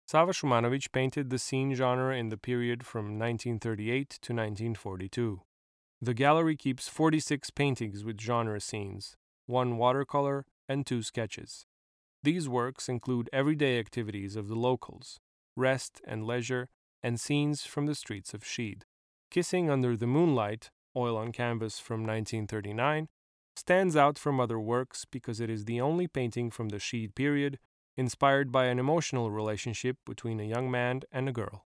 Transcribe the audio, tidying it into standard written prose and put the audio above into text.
Sava Shumanovic painted the scene genre in the period from 1938 to 1942. The gallery keeps 46 paintings with genre scenes, 1 watercolor, and 2 sketches. These works include everyday activities of the locals, rest and leisure, and scenes from the streets of Sheed. Kissing Under the Moonlight, oil on canvas from 1939, stands out from other works because it is the only painting from the Sheed period inspired by an emotional relationship between a young man and a girl.